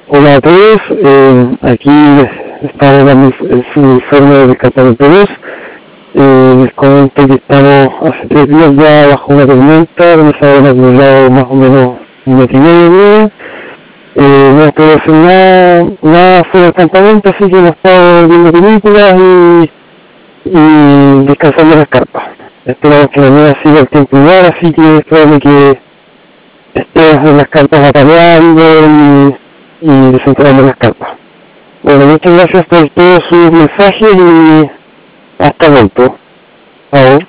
Hola a todos, aquí estamos dando su informe de Catamento 2. Les comento que estamos hace 3 días ya bajo una tormenta, donde se habían acumulado más o menos 1,5 metros. No puedo hacer nada fuera del campamento, así que hemos estado viendo películas y descansando en las carpas. Esperamos que mañana siga el tiempo igual, así que es probable que estemos en las carpas bataleando y desenterrando las carpas. Bueno, muchas gracias por todos sus mensajes y hasta pronto. Chao.